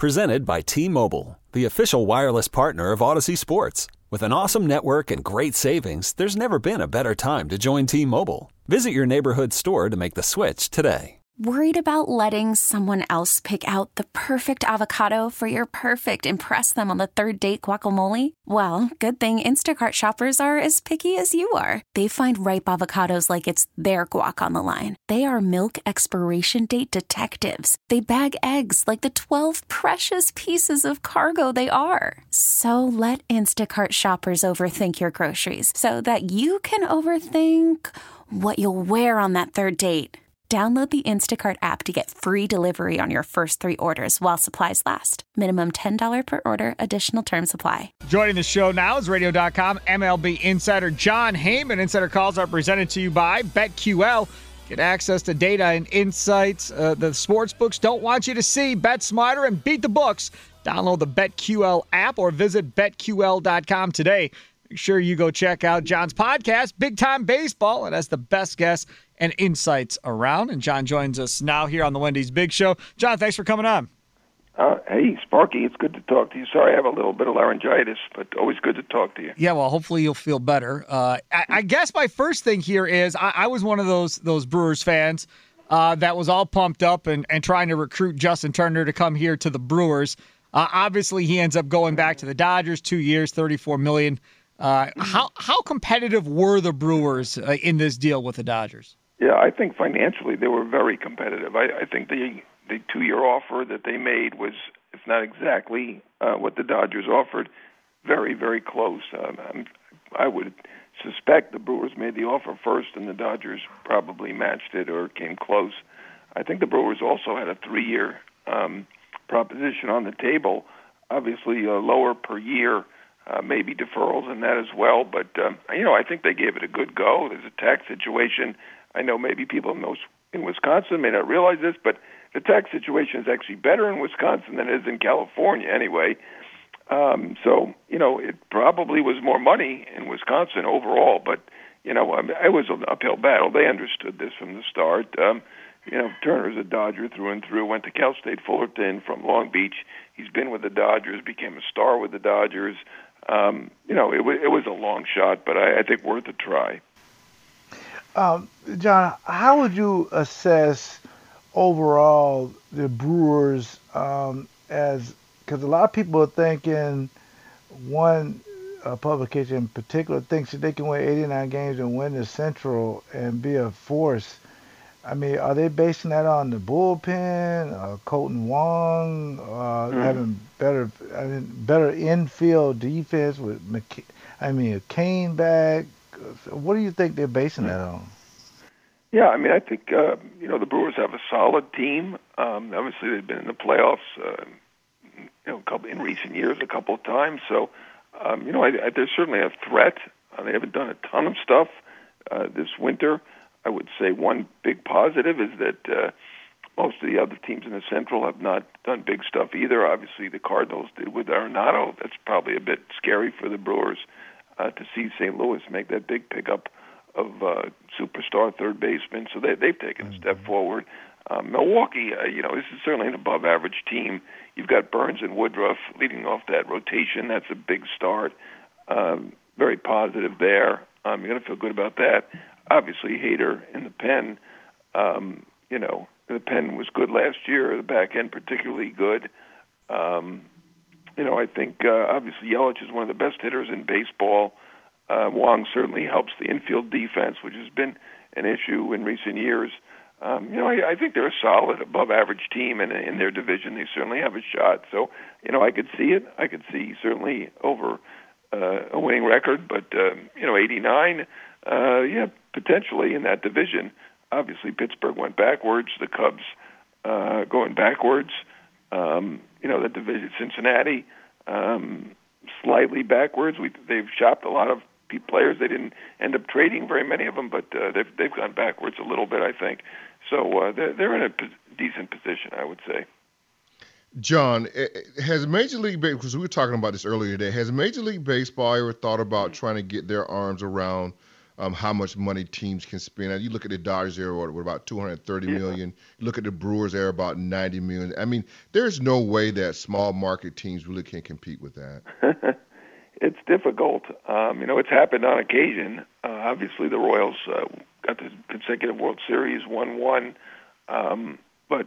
Presented by T-Mobile, the official wireless partner of Odyssey Sports. With an awesome network and great savings, there's never been a better time to join T-Mobile. Visit your neighborhood store to make the switch today. Worried about letting someone else pick out the perfect avocado for your perfect impress them on the third date guacamole? Well, good thing Instacart shoppers are as picky as you are. They find ripe avocados like it's their guac on the line. They are milk expiration date detectives. They bag eggs like the 12 precious pieces of cargo they are. So let Instacart shoppers overthink your groceries so that you can overthink what you'll wear on that third date. Download the Instacart app to get free delivery on your first 3 orders while supplies last. Minimum $10 per order. Additional terms apply. Joining the show now is Radio.com MLB insider Jon Heyman. Insider calls are presented to you by BetQL. Get access to data and insights the sports books don't want you to see. Bet smarter and beat the books. Download the BetQL app or visit BetQL.com today. Make sure you go check out Jon's podcast, Big Time Baseball. It has the best guests and insights around. And Jon joins us now here on the Wendy's Big Show. Jon, thanks for coming on. Hey, Sparky, it's good to talk to you. Sorry, I have a little bit of laryngitis, but always good to talk to you. Yeah, well, hopefully you'll feel better. I guess my first thing here is I was one of those Brewers fans that was all pumped up and trying to recruit Justin Turner to come here to the Brewers. Obviously, he ends up going back to the Dodgers, 2 years, $34 million. How competitive were the Brewers in this deal with the Dodgers? Yeah, I think financially they were very competitive. I think the 2-year offer that they made was, if not exactly what the Dodgers offered, very, very close. I would suspect the Brewers made the offer first and the Dodgers probably matched it or came close. I think the Brewers also had a 3-year proposition on the table, obviously lower per year. Maybe deferrals in that as well, but I think they gave it a good go. There's a tax situation. I know maybe people in Wisconsin may not realize this, but the tax situation is actually better in Wisconsin than it is in California anyway. So it probably was more money in Wisconsin overall, but it was an uphill battle. They understood this from the start. Turner's a Dodger through and through, went to Cal State Fullerton from Long Beach. He's been with the Dodgers, became a star with the Dodgers. It was a long shot, but I think worth a try. Jon, how would you assess overall the Brewers because a lot of people are thinking one publication in particular thinks that they can win 89 games and win the Central and be a force. I mean, are they basing that on the bullpen, Colton Wong, having better infield defense with Kane back? What do you think they're basing that on? Yeah, I think the Brewers have a solid team. Obviously, they've been in the playoffs, in recent years a couple of times. So, they're certainly a threat. They haven't done a ton of stuff this winter. I would say one big positive is that most of the other teams in the Central have not done big stuff either. Obviously, the Cardinals did with Arenado. That's probably a bit scary for the Brewers to see St. Louis make that big pickup of superstar third baseman. So they've taken a step forward. Milwaukee, this is certainly an above-average team. You've got Burns and Woodruff leading off that rotation. That's a big start. Very positive there. You're going to feel good about that. Obviously, Hader in the pen. The pen was good last year. The back end particularly good. I think obviously Yelich is one of the best hitters in baseball. Wong certainly helps the infield defense, which has been an issue in recent years. I think they're a solid, above-average team, and in their division they certainly have a shot. So, I could see it. I could see certainly over a winning record, but 89, potentially in that division. Obviously, Pittsburgh went backwards. The Cubs going backwards. The division, Cincinnati, slightly backwards. They've shopped a lot of players. They didn't end up trading very many of them, but they've gone backwards a little bit, I think. So they're in a decent position, I would say. Jon, has Major League Baseball, because we were talking about this earlier today, has Major League Baseball ever thought about trying to get their arms around how much money teams can spend. And you look at the Dodgers era, what about 230 million. You look at the Brewers era, about 90 million. I mean, there's no way that small market teams really can compete with that. It's difficult. It's happened on occasion. Obviously, the Royals got the consecutive World Series, won one, but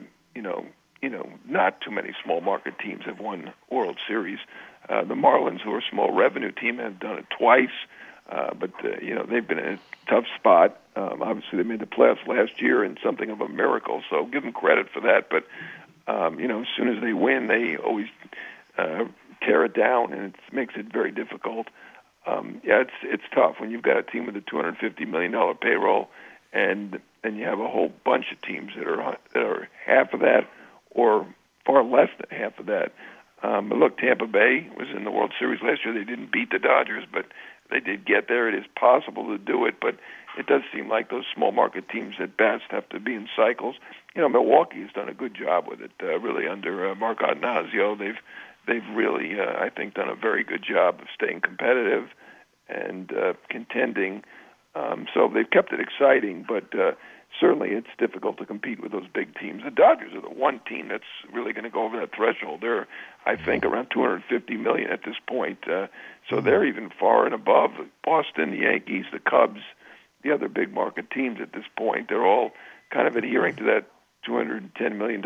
not too many small market teams have won World Series. The Marlins, who are a small revenue team, have done it twice, but they've been in a tough spot. Obviously, they made the playoffs last year in something of a miracle, so give them credit for that. But as soon as they win, they always tear it down, and it makes it very difficult. It's tough when you've got a team with a $250 million payroll, and you have a whole bunch of teams that are half of that or far less than half of that. But look, Tampa Bay was in the World Series last year. They didn't beat the Dodgers, but they did get there. It is possible to do it, but it does seem like those small market teams at best have to be in cycles. Milwaukee has done a good job with it, really under Mark Attanasio. They've really, I think, done a very good job of staying competitive and contending. So they've kept it exciting, but certainly it's difficult to compete with those big teams. The Dodgers are the one team that's really going to go over that threshold. They're, I think, around $250 million at this point. So they're even far and above Boston, the Yankees, the Cubs, the other big market teams at this point. They're all kind of adhering to that $210 million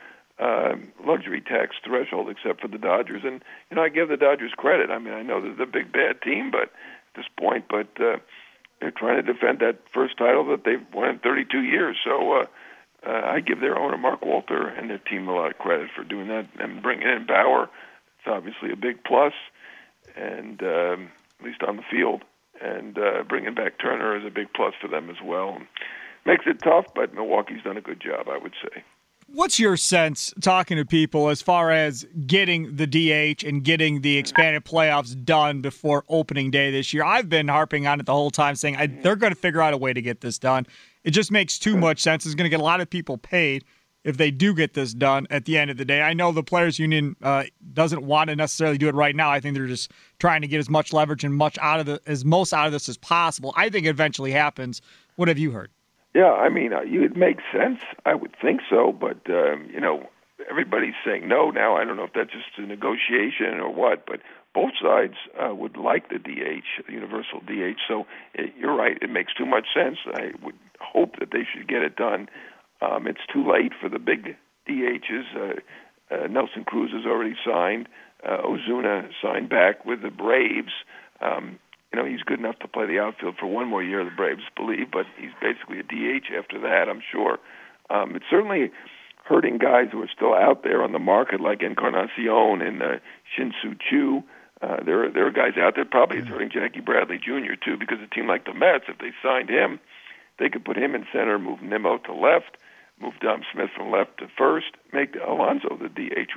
luxury tax threshold, except for the Dodgers. And I give the Dodgers credit. I mean, I know they're the big bad team, but at this point, they're trying to defend that first title that they've won in 32 years. So I give their owner Mark Walter and their team a lot of credit for doing that and bringing in Bauer. It's obviously a big plus, and at least on the field. And bringing back Turner is a big plus for them as well. Makes it tough, but Milwaukee's done a good job, I would say. What's your sense, talking to people, as far as getting the DH and getting the expanded playoffs done before opening day this year? I've been harping on it the whole time, saying they're going to figure out a way to get this done. It just makes too much sense. It's going to get a lot of people paid if they do get this done at the end of the day. I know the Players Union doesn't want to necessarily do it right now. I think they're just trying to get as much leverage and most out of this as possible. I think it eventually happens. What have you heard? Yeah, I mean, it makes sense. I would think so, but, everybody's saying no now. I don't know if that's just a negotiation or what, but both sides would like the DH, the universal DH. So you're right. It makes too much sense. I would hope that they should get it done. It's too late for the big DHs. Nelson Cruz has already signed. Ozuna signed back with the Braves. He's good enough to play the outfield for one more year, the Braves believe, but he's basically a DH after that, I'm sure. It's certainly hurting guys who are still out there on the market, like Encarnacion and Shin-Soo Choo. There are guys out there. Probably it's hurting Jackie Bradley Jr., too, because a team like the Mets, if they signed him, they could put him in center, move Nimmo to left, move Dom Smith from left to first, make Alonso the DH,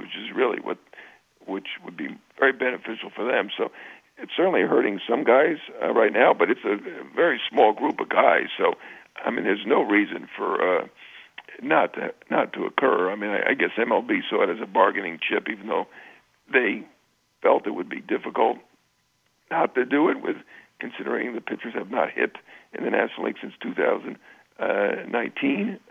which would be very beneficial for them. So it's certainly hurting some guys right now, but it's a very small group of guys. So, I mean, there's no reason for not to occur. I mean, I guess MLB saw it as a bargaining chip, even though they felt it would be difficult not to do it, with considering the pitchers have not hit in the National League since 2019.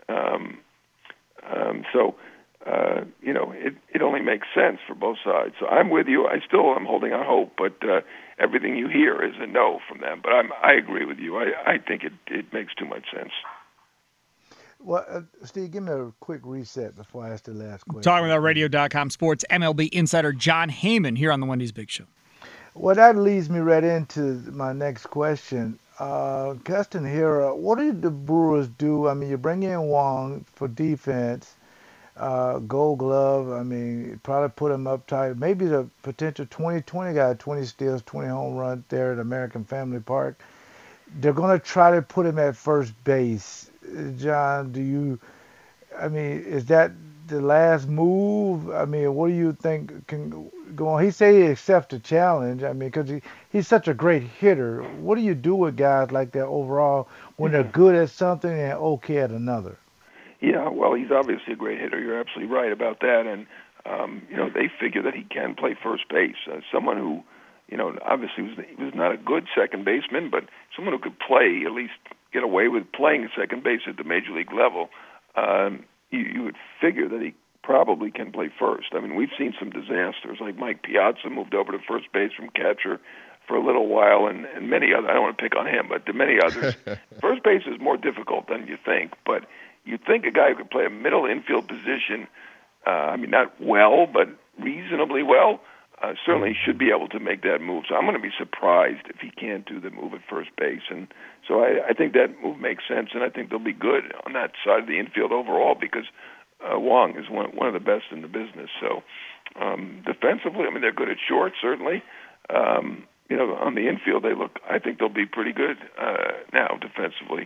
It only makes sense for both sides. So I'm with you. I still am holding out hope, but everything you hear is a no from them. But I agree with you. I think it makes too much sense. Well, Steve, give me a quick reset before I ask the last question. Talking about Radio.com sports MLB insider Jon Heyman here on the Wendy's Big Show. Well, that leads me right into my next question. Keston Hiura, what did the Brewers do? I mean, you bring in Wong for defense, Gold Glove. I mean, probably put him up tight. Maybe the potential 2020 guy, 20 steals, 20 home runs there at American Family Park. They're going to try to put him at first base. John, is that the last move? I mean, what do you think can go on? He said he accepts the challenge. I mean, because he's such a great hitter. What do you do with guys like that overall when they're good at something and okay at another? Yeah, well, he's obviously a great hitter. You're absolutely right about that. And, they figure that he can play first base. Someone who Obviously he was not a good second baseman, but someone who could play, at least get away with playing second base at the major league level. You would figure that he probably can play first. I mean, we've seen some disasters, like Mike Piazza moved over to first base from catcher for a little while, and many others. I don't want to pick on him, but many others. First base is more difficult than you think, but you'd think a guy who could play a middle infield position, not well, but reasonably well, certainly should be able to make that move. So I'm going to be surprised if he can't do the move at first base. And so I think that move makes sense, and I think they'll be good on that side of the infield overall because Wong is one of the best in the business. So defensively, they're good at short, certainly. On the infield, I think they'll be pretty good now defensively.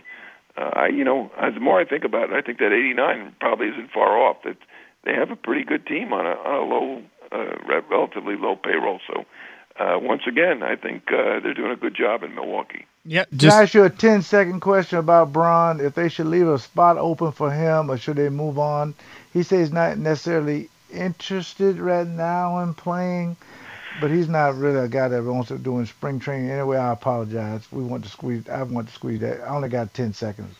The more I think about it, I think that 89 probably isn't far off. That they have a pretty good team on a low, relatively low payroll. So once again, I think they're doing a good job in Milwaukee. Yep. Can I ask you a 10-second question about Braun? If they should leave a spot open for him or should they move on? He says he's not necessarily interested right now in playing, but he's not really a guy that wants to do in spring training. Anyway, I apologize. I want to squeeze that. I only got 10 seconds.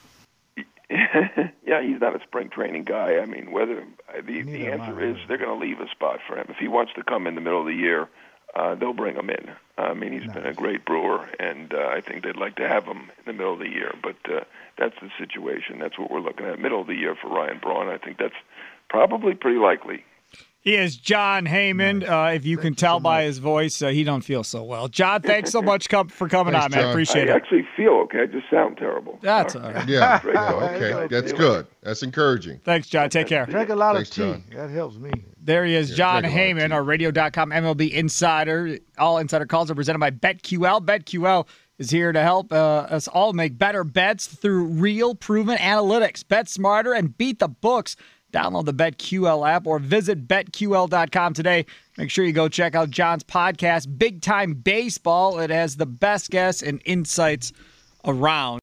Yeah, he's not a spring training guy. Whether the answer is they're going to leave a spot for him. If he wants to come in the middle of the year, they'll bring him in. He's been a great Brewer, and I think they'd like to have him in the middle of the year. But that's the situation. That's what we're looking at, middle of the year for Ryan Braun. I think that's probably pretty likely. He is Jon Heyman. If you can tell by his voice, he don't feel so well. John, thanks so much for coming on, man. Appreciate it. I actually feel okay. I just sound terrible. That's all right. Yeah. Okay. That's good. That's encouraging. Thanks, John. Take care. Drink a lot of tea. John. That helps me. There he is, Jon Heyman, our Radio.com MLB insider. All insider calls are presented by BetQL. BetQL is here to help us all make better bets through real, proven analytics. Bet smarter and beat the books. Download the BetQL app or visit BetQL.com today. Make sure you go check out John's podcast, Big Time Baseball. It has the best guests and insights around.